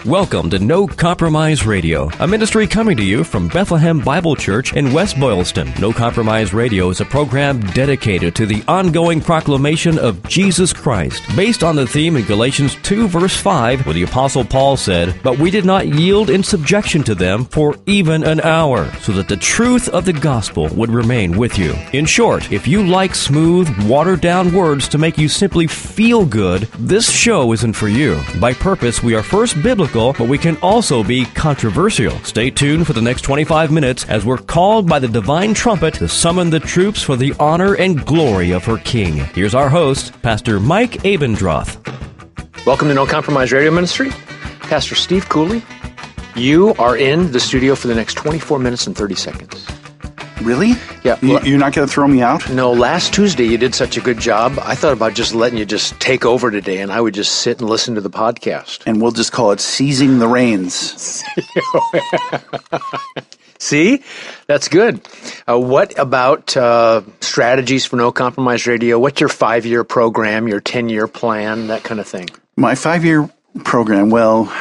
Welcome to No Compromise Radio, a ministry coming to you from Bethlehem Bible Church in West Boylston. No Compromise Radio is a program dedicated to the ongoing proclamation of Jesus Christ, based on the theme in Galatians 2, verse 5, where the Apostle Paul said, "But we did not yield in subjection to them for even an hour, so that the truth of the gospel would remain with you." In short, if you like smooth, watered-down words to make you simply feel good, this show isn't for you. By purpose, we are first biblical, but we can also be controversial. Stay tuned for the next 25 minutes as we're called by the divine trumpet to summon the troops for the honor and glory of her King. Here's our host, Pastor Mike Abendroth. Welcome to No Compromise Radio Ministry. Pastor Steve Cooley, you are in the studio for the next 24 minutes and 30 seconds. Really? Yeah. You're not going to throw me out? No, last Tuesday you did such a good job. I thought about just letting you just take over today, and I would just sit and listen to the podcast. And we'll just call it Seizing the Reins. See? That's good. What about strategies for No Compromise Radio? What's your 5-year program, your 10-year plan, that kind of thing? My 5-year program, well,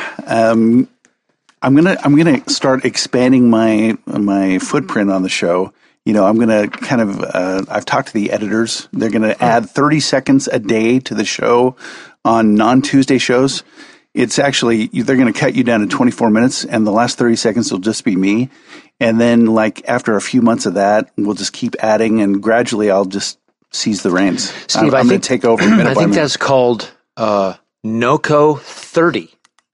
I'm gonna start expanding my footprint on the show. You know, I'm gonna kind of I've talked to the editors. They're gonna add 30 seconds a day to the show on non-Tuesday shows. It's actually, they're gonna cut you down to 24 minutes, and the last 30 seconds will just be me. And then, like, after a few months of that, we'll just keep adding, and gradually I'll just seize the reins. Steve, I'm going to take over minute by minute. I think that's called NOCO 30.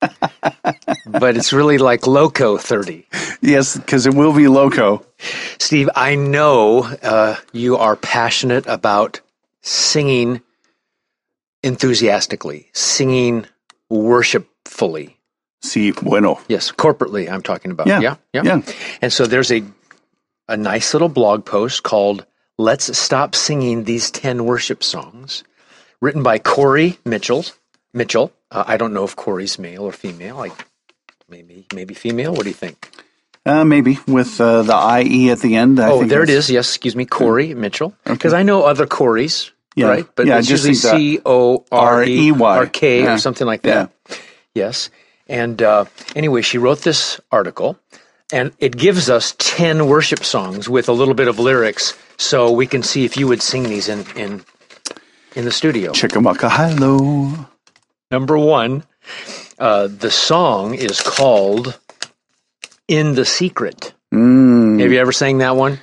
But it's really like Loco 30. Yes, because it will be loco. Steve, I know you are passionate about singing enthusiastically, singing worshipfully. Sí, bueno. Yes, corporately I'm talking about. Yeah. And so there's a nice little blog post called Let's Stop Singing These 10 Worship Songs, written by Corey Mitchell. I don't know if Corey's male or female. Like maybe female. What do you think? Maybe with the IE at the end. There it is. Yes, excuse me, Corey Mitchell. Because I know other Corys, right? But it's usually COREYRK or something like that. Yeah. Yes. And anyway, she wrote this article, and it gives us 10 worship songs with a little bit of lyrics, so we can see if you would sing these in the studio. Chickamauga, hello. Number 1, the song is called In the Secret. Have you ever sang that one?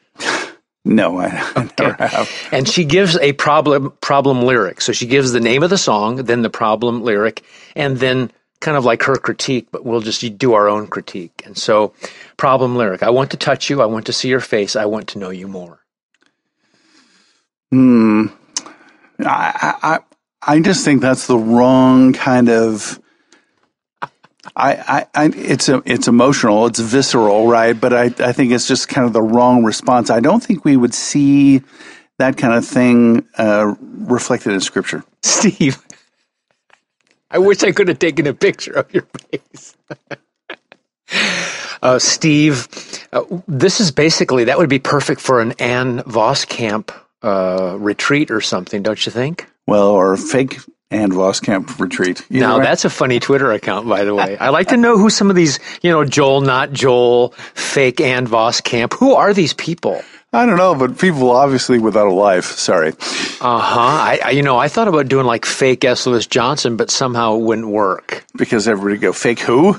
No, I never have. And she gives a problem lyric. So she gives the name of the song, then the problem lyric, and then kind of like her critique, but we'll just do our own critique. And so, problem lyric: I want to touch you, I want to see your face, I want to know you more. I just think that's the wrong kind of. It's emotional, it's visceral, right? But I think it's just kind of the wrong response. I don't think we would see that kind of thing reflected in Scripture. Steve, I wish I could have taken a picture of your face. Steve, this is basically, that would be perfect for an Ann Voskamp retreat or something, don't you think? Well, or fake Ann Voskamp retreat. Now, that's a funny Twitter account, by the way. I like to know who some of these, Joel, not Joel, fake Ann Voskamp. Who are these people? I don't know, but people obviously without a life. Sorry. I thought about doing like fake S. Lewis Johnson, but somehow it wouldn't work. Because everybody go, fake who?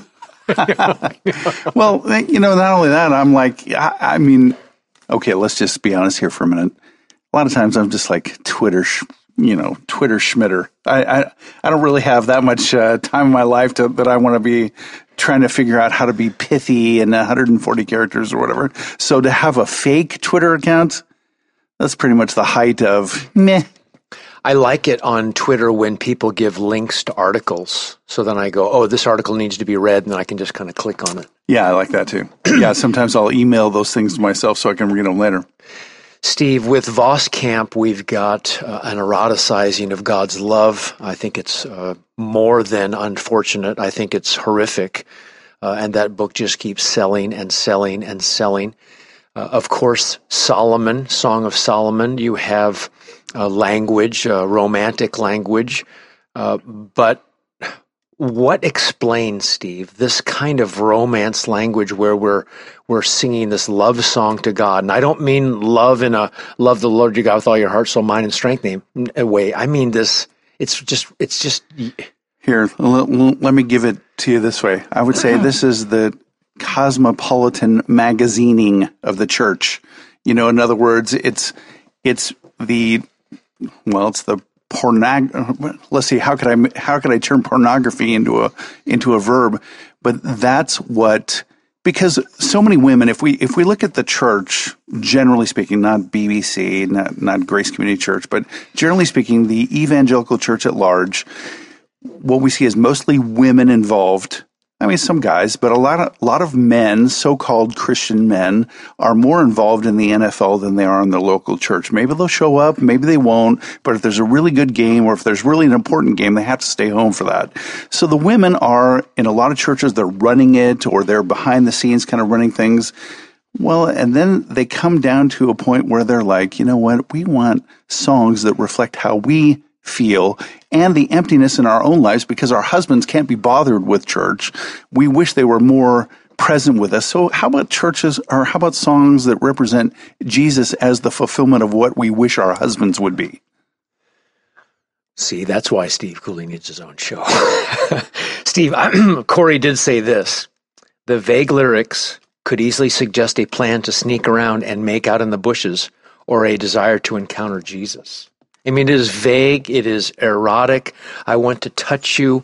Well, not only that, I'm like, I mean, okay, let's just be honest here for a minute. A lot of times I'm just like Twitter schmitter. I don't really have that much time in my life that I want to be trying to figure out how to be pithy in 140 characters or whatever. So to have a fake Twitter account, that's pretty much the height of meh. I like it on Twitter when people give links to articles. So then I go, oh, this article needs to be read, and then I can just kind of click on it. Yeah, I like that too. Yeah, sometimes I'll email those things to myself so I can read them later. Steve, with Voskamp, we've got an eroticizing of God's love. I think it's more than unfortunate. I think it's horrific. And that book just keeps selling and selling and selling. Of course, Solomon, Song of Solomon, you have language, romantic language. But what explains, Steve, this kind of romance language where we're singing this love song to God? And I don't mean love in a love the Lord your God with all your heart, soul, mind, and strength way. I mean this. It's just. Here, let me give it to you this way. I would say this is the cosmopolitan magazining of the church. In other words, it's the let's see, how could I turn pornography into a verb? But that's what, because so many women, if we look at the church, generally speaking, not BBC, not Grace Community Church, but generally speaking, the evangelical church at large, what we see is mostly women involved. I mean, some guys, but a lot of men, so-called Christian men, are more involved in the NFL than they are in the local church. Maybe they'll show up, maybe they won't, but if there's a really good game or if there's really an important game, they have to stay home for that. So the women are, in a lot of churches, they're running it or they're behind the scenes kind of running things. Well, and then they come down to a point where they're like, you know what, we want songs that reflect how we feel and the emptiness in our own lives because our husbands can't be bothered with church. We wish they were more present with us. So how about churches, or how about songs that represent Jesus as the fulfillment of what we wish our husbands would be? See, that's why Steve Cooley needs his own show. Steve, Corey did say this: the vague lyrics could easily suggest a plan to sneak around and make out in the bushes or a desire to encounter Jesus. I mean, it is vague. It is erotic. I want to touch you.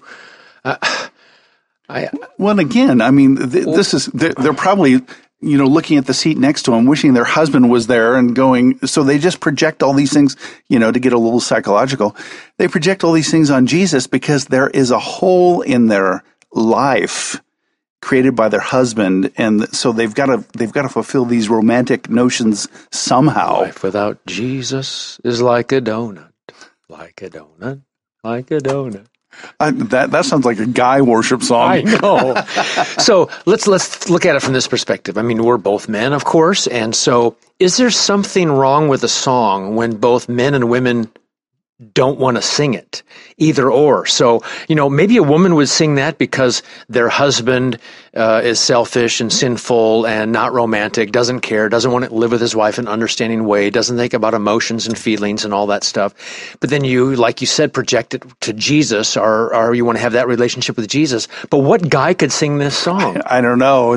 Well, again, I mean, this is, they're probably, looking at the seat next to them, wishing their husband was there and going, so they just project all these things, to get a little psychological. They project all these things on Jesus because there is a hole in their life created by their husband, and so they've got to fulfill these romantic notions somehow. Life without Jesus is like a donut, like a donut, like a donut. That sounds like a guy worship song. I know. So let's look at it from this perspective. I mean, we're both men, of course, and so is there something wrong with a song when both men and women don't want to sing it, either or? So, maybe a woman would sing that because their husband is selfish and sinful and not romantic, doesn't care, doesn't want to live with his wife in an understanding way, doesn't think about emotions and feelings and all that stuff. But then you, like you said, project it to Jesus, or you want to have that relationship with Jesus. But what guy could sing this song? I don't know.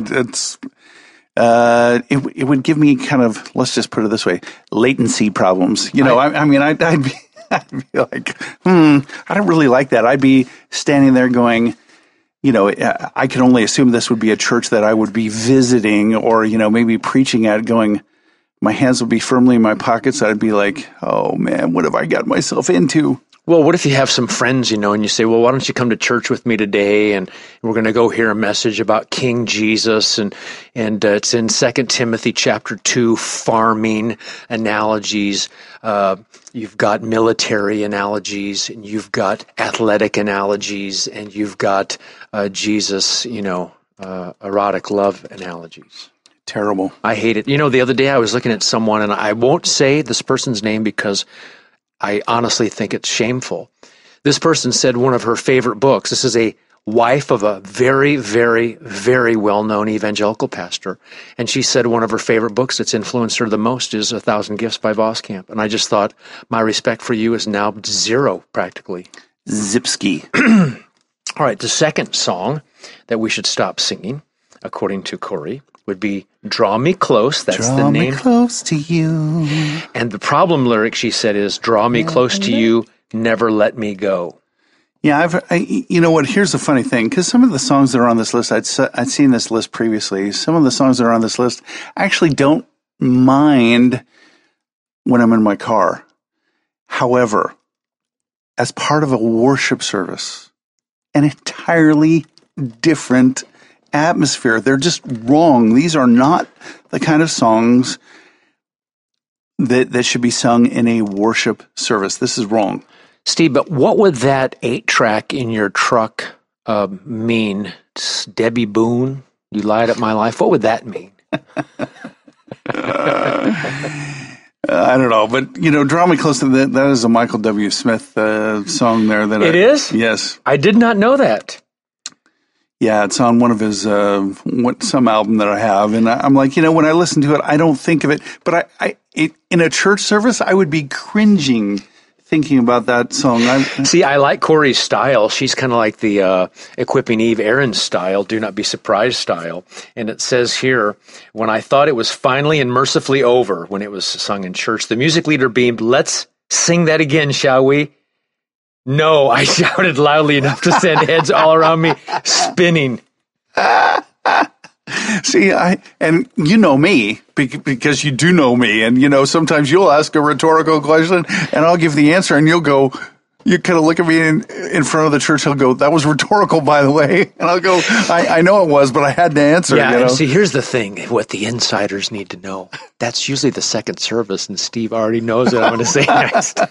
It would give me kind of, let's just put it this way, latency problems. I'd be like, I don't really like that. I'd be standing there going, I can only assume this would be a church that I would be visiting or, maybe preaching at, going, my hands would be firmly in my pockets. I'd be like, oh man, what have I got myself into? Well, what if you have some friends, and you say, well, why don't you come to church with me today? And we're going to go hear a message about King Jesus. And it's in 2 Timothy chapter 2, farming analogies. You've got military analogies, and you've got athletic analogies, and you've got Jesus, erotic love analogies. Terrible. I hate it. The other day I was looking at someone, and I won't say this person's name because I honestly think it's shameful. This person said one of her favorite books, this is a wife of a very, very, very well-known evangelical pastor, and she said one of her favorite books that's influenced her the most is 1,000 Gifts by Voskamp. And I just thought, my respect for you is now zero, practically. Zipski. All right, the second song that we should stop singing, according to Corey, would be Draw Me Close. That's the name. Draw me close to you. And the problem lyric, she said, is Draw me close to you, never let me go. Yeah, you know what? Here's the funny thing, because some of the songs that are on this list, I'd seen this list previously. Some of the songs that are on this list, I actually don't mind when I'm in my car. However, as part of a worship service, an entirely different atmosphere. They're just wrong. These are not the kind of songs that should be sung in a worship service. This is wrong. Steve, but what would that 8-track in your truck mean? Debbie Boone, You Light Up My Life. What would that mean? I don't know, but Draw Me Close to that is a Michael W. Smith song there. That it is? Yes. I did not know that. Yeah, it's on one of his some album that I have, and I'm like, when I listen to it, I don't think of it. But in a church service, I would be cringing thinking about that song. See, I like Corey's style. She's kind of like the Equipping Eve Aaron style, Do Not Be Surprised style. And it says here, when I thought it was finally and mercifully over, when it was sung in church, the music leader beamed, "Let's sing that again, shall we?" No, I shouted loudly enough to send heads all around me spinning. See, and you know me because you do know me, and sometimes you'll ask a rhetorical question, and I'll give the answer, and you kind of look at me in front of the church. He'll go, "That was rhetorical, by the way," and I'll go, "I know it was, but I had to answer." Yeah, and see, here's the thing: what the insiders need to know. That's usually the second service, and Steve already knows what I'm going to say next.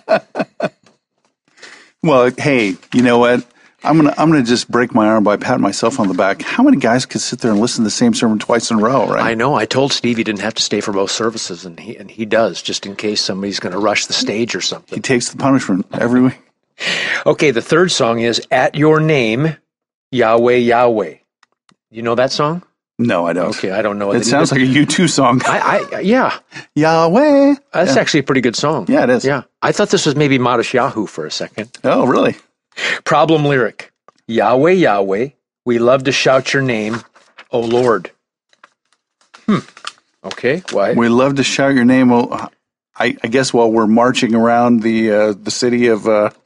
Well, hey, you know what? I'm gonna just break my arm by patting myself on the back. How many guys could sit there and listen to the same sermon twice in a row, right? I know. I told Steve he didn't have to stay for both services, and he does, just in case somebody's going to rush the stage or something. He takes the punishment every week. Okay, the third song is "At Your Name, Yahweh, Yahweh." You know that song? No, I don't. Okay, I don't know. It sounds like a U2 song. Yeah. Yahweh. That's actually a pretty good song. Yeah, it is. Yeah. I thought this was maybe Madish Yahoo for a second. Oh, really? Problem lyric. Yahweh, Yahweh, we love to shout your name, O Lord. Okay, why? We love to shout your name, I guess while we're marching around the city of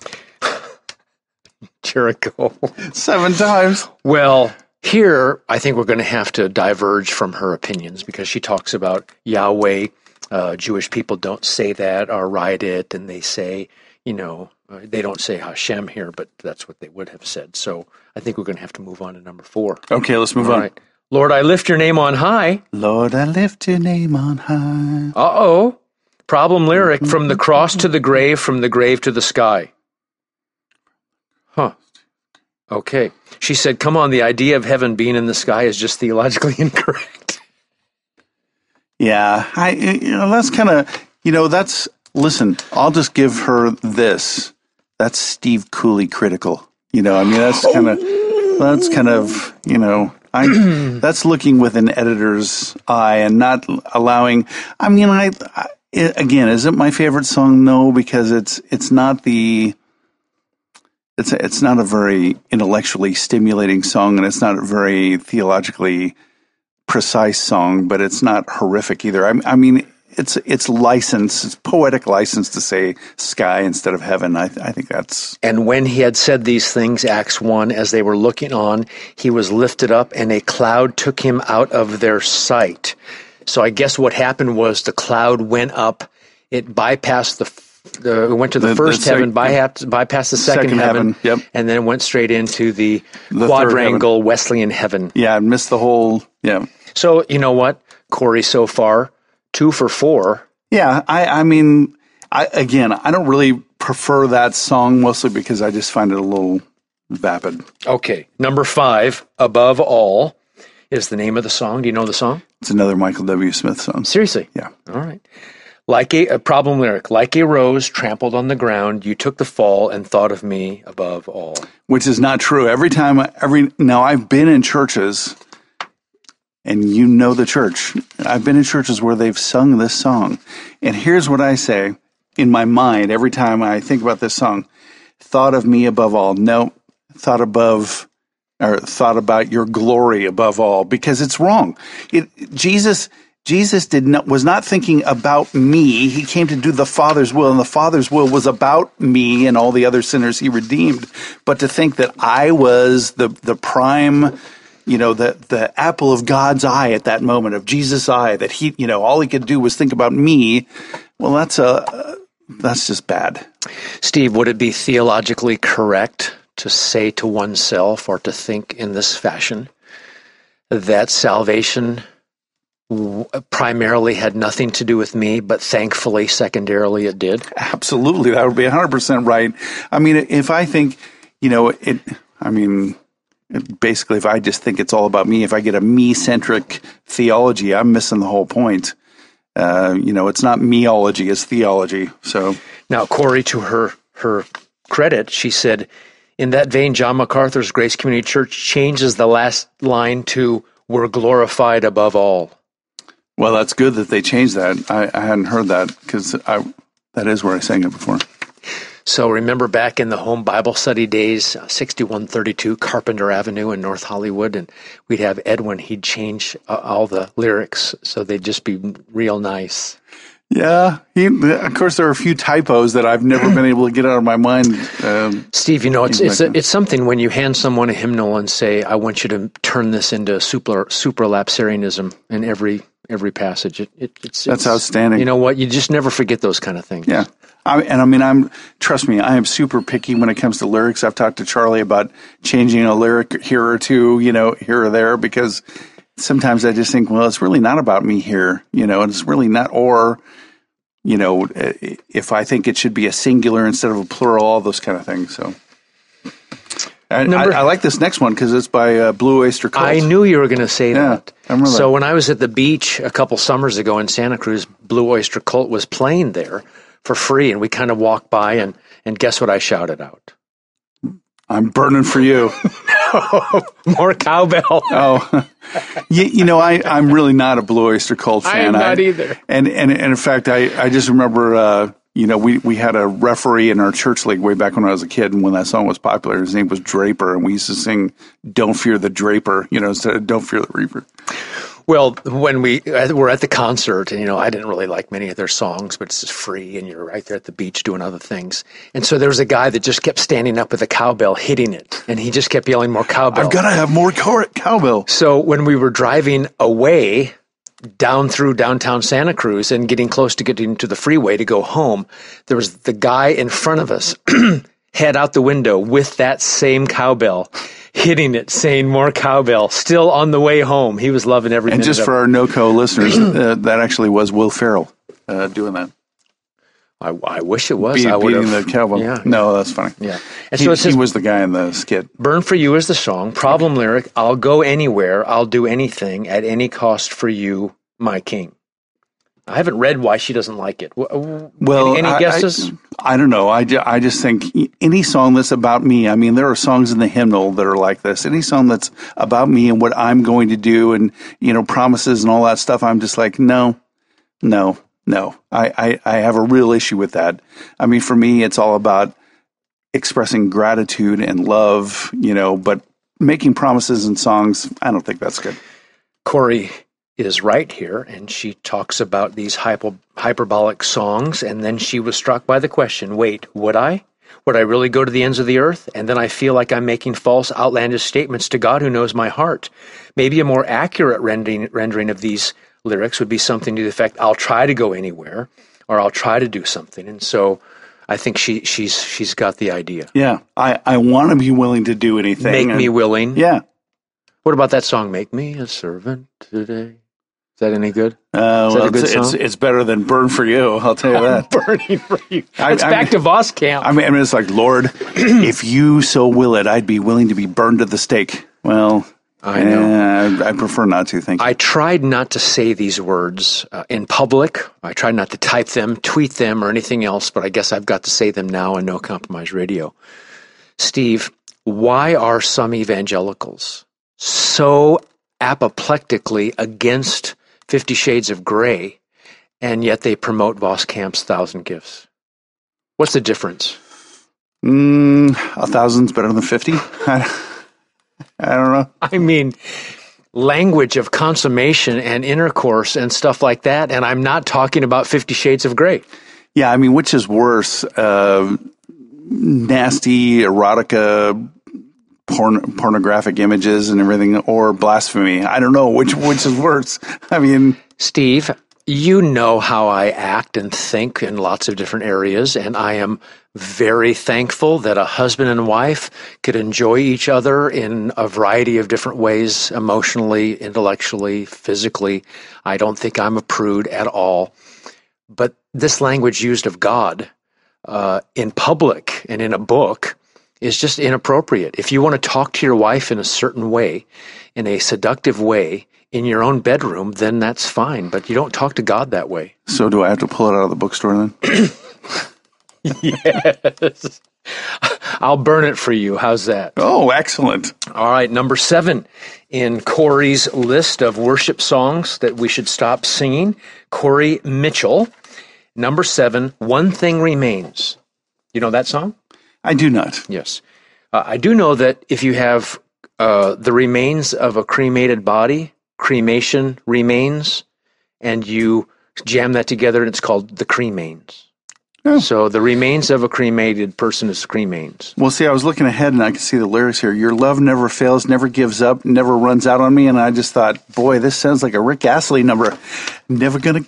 Jericho 7 times. Well, here I think we're going to have to diverge from her opinions because she talks about Yahweh. Jewish people don't say that or write it, and they say, they don't say Hashem here, but that's what they would have said. So I think we're going to have to move on to number 4. Okay, let's move on. Right. Lord, I lift your name on high. Lord, I lift your name on high. Uh-oh. Problem lyric, from the cross to the grave, from the grave to the sky. Huh. Okay. She said, come on, the idea of heaven being in the sky is just theologically incorrect. Yeah, that's kind of, listen, I'll just give her this. That's Steve Cooley critical. That's kind of, that's looking with an editor's eye and not allowing, again, is it my favorite song? No, because it's not a very intellectually stimulating song, and it's not a very theologically precise song, but it's not horrific either. It's license, it's poetic license to say sky instead of heaven. I think that's... And when he had said these things, Acts 1, as they were looking on, he was lifted up, and a cloud took him out of their sight. So I guess what happened was the cloud went up, it bypassed it went to the first heaven, bypassed the second heaven, yep. And then went straight into the quadrangle heaven. Wesleyan heaven. Yeah, I missed the whole, yeah. So, you know what, Corey, so far, 2 for 4. Yeah, I mean, I don't really prefer that song, mostly because I just find it a little vapid. Okay, number 5, Above All, is the name of the song. Do you know the song? It's another Michael W. Smith song. Seriously? Yeah. All right. Like a problem lyric, like a rose trampled on the ground, you took the fall and thought of me above all. Which is not true. Now I've been in churches, and the church. I've been in churches where they've sung this song. And here's what I say in my mind every time I think about this song. Thought of me above all. No, thought about your glory above all, because it's wrong. Jesus was not thinking about me. He came to do the Father's will, and the Father's will was about me and all the other sinners he redeemed. But to think that I was the prime, the apple of God's eye at that moment, of Jesus' eye, that he, all he could do was think about me. Well, that's just bad. Steve, would it be theologically correct to say to oneself or to think in this fashion that salvation primarily had nothing to do with me, but thankfully, secondarily, it did? Absolutely. That would be 100% right. I mean, if I think, basically, if I just think it's all about me, if I get a me-centric theology, I'm missing the whole point. It's not meology, it's theology. So now, Corey, to her credit, she said, In that vein, John MacArthur's Grace Community Church changes the last line to, "We're glorified above all." Well, that's good that they changed that. I hadn't heard that because that is where I sang it before. So remember back in the home Bible study days, 6132 Carpenter Avenue in North Hollywood, and we'd have Edwin, he'd change all the lyrics so they'd just be real nice. Yeah, of course there are a few typos that I've never been able to get out of my mind. Steve, it's something when you hand someone a hymnal and say, "I want you to turn this into supralapsarianism in every passage." That's outstanding. You know what? You just never forget those kind of things. Yeah. Trust me, I am super picky when it comes to lyrics. I've talked to Charlie about changing a lyric here or two, here or there, because sometimes I just think, well, it's really not about me here, and it's really not, or, if I think it should be a singular instead of a plural, all those kind of things. So I like this next one because it's by Blue Oyster Cult. I knew you were going to say that. I remember so that. When I was at the beach a couple summers ago in Santa Cruz, Blue Oyster Cult was playing there for free, and we kind of walked by, and guess what I shouted out? "I'm burning for you." More cowbell. Oh, I'm really not a Blue Oyster Cult fan. I'm not either. And in fact, I just remember, we had a referee in our church league way back when I was a kid, and when that song was popular, his name was Draper, and we used to sing "Don't Fear the Draper," instead of "Don't Fear the Reaper." Well, when we were at the concert, and, I didn't really like many of their songs, but it's just free, and you're right there at the beach doing other things. And so there was a guy that just kept standing up with a cowbell, hitting it, and he just kept yelling more cowbell. I've got to have more cowbell. So when we were driving away down through downtown Santa Cruz and getting close to getting to the freeway to go home, there was the guy in front of us, head out the window with that same cowbell, hitting it, saying more cowbell, still on the way home. He was loving every minute. And just for our NoCo listeners, that actually was Will Ferrell doing that. I wish it was. Beating the cowbell. Yeah. No, that's funny. Yeah. And so he was the guy in the skit. "Burn for You" is the song. Problem lyric, "I'll go anywhere, I'll do anything, at any cost for you, my king." I haven't read why she doesn't like it. Well, any guesses? I don't know. I just think any song that's about me, there are songs in the hymnal that are like this. Any song that's about me and what I'm going to do and, promises and all that stuff, I'm just like, no. I have a real issue with that. For me, it's all about expressing gratitude and love, but making promises in songs, I don't think that's good. Corey is right here, and she talks about these hyperbolic songs, and then she was struck by the question, wait, would I? Would I really go to the ends of the earth? And then I feel like I'm making false, outlandish statements to God who knows my heart. Maybe a more accurate rendering of these lyrics would be something to the effect, I'll try to go anywhere, or I'll try to do something. And so I think she's got the idea. Yeah, I want to be willing to do anything. Make me willing. Yeah. What about that song, "Make Me a Servant Today"? Is that any good? It's better than "Burn for You." I'll tell you that. Burning for you. It's back to Voskamp. It's like, Lord, if you so will it, I'd be willing to be burned at the stake. Well, I know. I prefer not to. Thank you. I tried not to say these words in public. I tried not to type them, tweet them, or anything else. But I guess I've got to say them now on No Compromise Radio. Steve, why are some evangelicals so apoplectically against 50 Shades of Grey, and yet they promote Voskamp's 1,000 Gifts? What's the difference? 1,000's better than 50. I don't know. Language of consummation and intercourse and stuff like that, and I'm not talking about 50 Shades of Grey. Yeah, which is worse? Nasty erotica, pornographic images and everything, or blasphemy. I don't know which is worse. Steve, you know how I act and think in lots of different areas, and I am very thankful that a husband and wife could enjoy each other in a variety of different ways, emotionally, intellectually, physically. I don't think I'm a prude at all. But this language used of God in public and in a book is just inappropriate. If you want to talk to your wife in a certain way, in a seductive way, in your own bedroom, then that's fine. But you don't talk to God that way. So do I have to pull it out of the bookstore then? Yes. I'll burn it for you. How's that? Oh, excellent. All right, number 7 in Corey's list of worship songs that we should stop singing, Corey Mitchell. Number 7, One Thing Remains. You know that song? I do not. Yes. I do know that if you have the remains of a cremated body, cremation remains, and you jam that together, and it's called the cremains. Oh. So the remains of a cremated person is cremains. Well, see, I was looking ahead, and I can see the lyrics here. Your love never fails, never gives up, never runs out on me. And I just thought, boy, this sounds like a Rick Astley number. Never gonna...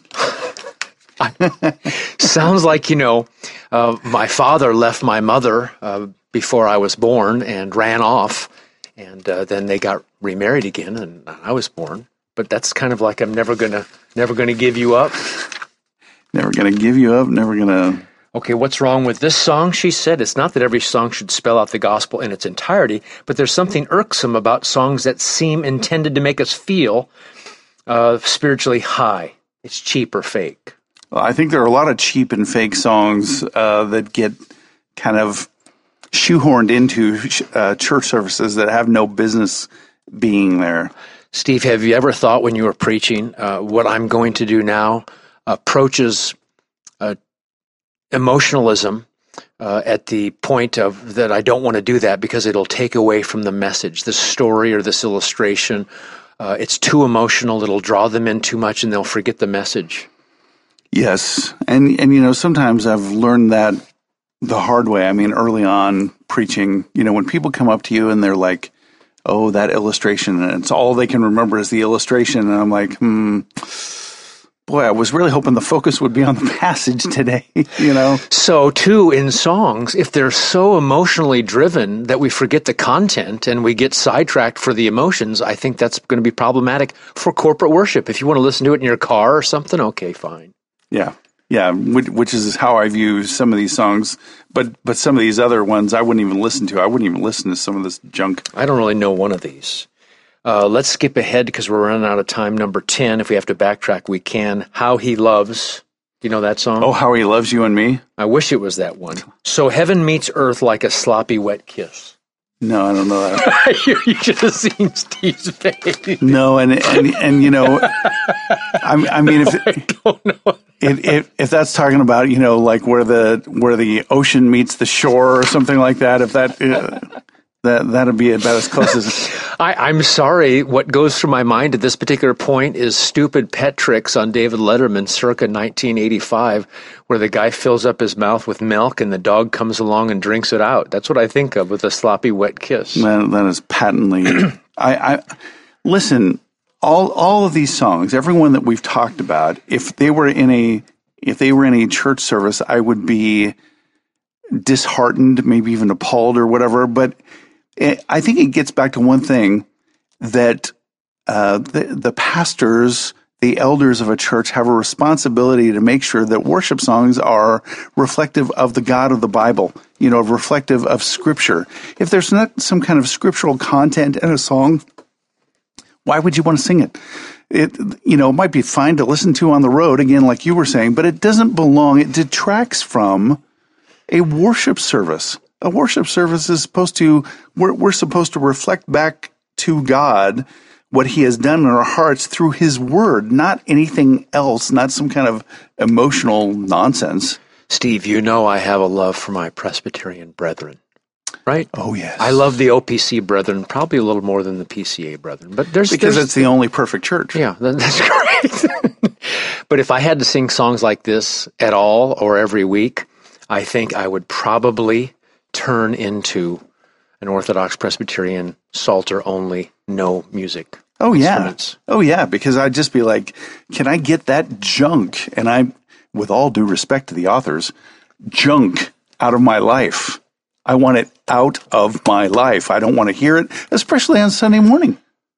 Sounds like, my father left my mother before I was born and ran off, and then they got remarried again, and I was born. But that's kind of like I'm never gonna give you up. Never gonna give you up. Never gonna. Okay, what's wrong with this song? She said it's not that every song should spell out the gospel in its entirety, but there's something irksome about songs that seem intended to make us feel spiritually high. It's cheap or fake. Well, I think there are a lot of cheap and fake songs that get kind of shoehorned into church services that have no business being there. Steve, have you ever thought when you were preaching, what I'm going to do now approaches emotionalism at the point of that I don't want to do that because it'll take away from the message, this story or this illustration. It's too emotional. It'll draw them in too much and they'll forget the message. Yes. And sometimes I've learned that the hard way. I mean, early on preaching, when people come up to you and they're like, oh, that illustration, and it's all they can remember is the illustration. And I'm like, boy, I was really hoping the focus would be on the passage today, So, too, in songs, if they're so emotionally driven that we forget the content and we get sidetracked for the emotions, I think that's going to be problematic for corporate worship. If you want to listen to it in your car or something, okay, fine. Yeah, which is how I view some of these songs. But some of these other ones I wouldn't even listen to. I wouldn't even listen to some of this junk. I don't really know one of these. Let's skip ahead because we're running out of time. Number 10, if we have to backtrack, we can. How He Loves. Do you know that song? Oh, How He Loves You and Me? I wish it was that one. So heaven meets earth like a sloppy wet kiss. No, I don't know that. You should have seen Steve's face. No, I mean, if that's talking about, like where the ocean meets the shore or something like that, if that'd be about as close as. I'm sorry. What goes through my mind at this particular point is stupid pet tricks on David Letterman circa 1985, where the guy fills up his mouth with milk and the dog comes along and drinks it out. That's what I think of with a sloppy wet kiss. That is patently. I listen. All of these songs, everyone that we've talked about, if they were in a church service, I would be disheartened, maybe even appalled or whatever. But I think it gets back to one thing, that the pastors, the elders of a church have a responsibility to make sure that worship songs are reflective of the God of the Bible, reflective of Scripture. If there's not some kind of scriptural content in a song, why would you want to sing it? It might be fine to listen to on the road, again, like you were saying, but it doesn't belong. It detracts from a worship service. A worship service is we're supposed to reflect back to God what He has done in our hearts through His Word, not anything else, not some kind of emotional nonsense. Steve, I have a love for my Presbyterian brethren, right? Oh, yes. I love the OPC brethren probably a little more than the PCA brethren. But because it's the only perfect church. Yeah, that's great. But if I had to sing songs like this at all or every week, I think I would probably turn into an Orthodox Presbyterian Psalter only, no music. Oh, yeah. Oh, yeah, because I'd just be like, can I get that junk? And with all due respect to the authors, junk out of my life. I want it out of my life. I don't want to hear it, especially on Sunday morning.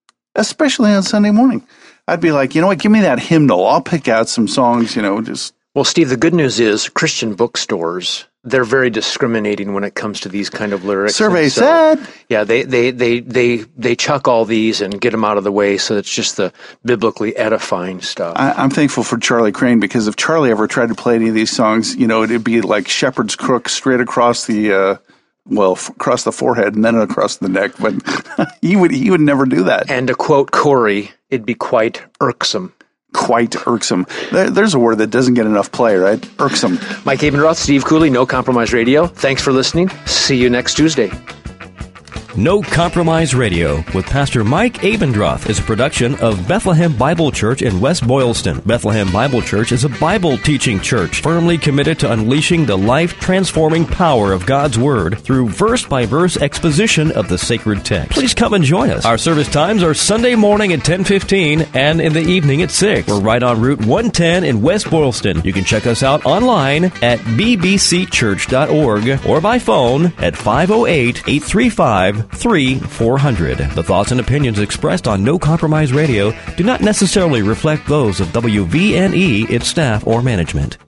I'd be like, give me that hymnal. I'll pick out some songs, just. Well, Steve, the good news is Christian bookstores, they're very discriminating when it comes to these kind of lyrics. Survey said. Yeah, they chuck all these and get them out of the way, so it's just the biblically edifying stuff. I'm thankful for Charlie Crane, because if Charlie ever tried to play any of these songs, it'd be like Shepherd's Crook straight across the across the forehead and then across the neck. But he would never do that. And to quote Corey, it'd be quite irksome. Quite irksome. There's a word that doesn't get enough play, right? Irksome. Mike Abendroth, Steve Cooley, No Compromise Radio. Thanks for listening. See you next Tuesday. No Compromise Radio with Pastor Mike Abendroth is a production of Bethlehem Bible Church in West Boylston. Bethlehem Bible Church is a Bible teaching church firmly committed to unleashing the life-transforming power of God's Word through verse-by-verse exposition of the sacred text. Please come and join us. Our service times are Sunday morning at 10:15 and in the evening at 6. We're right on Route 110 in West Boylston. You can check us out online at bbcchurch.org or by phone at 508-835-3400. The thoughts and opinions expressed on No Compromise Radio do not necessarily reflect those of WVNE, its staff, or management.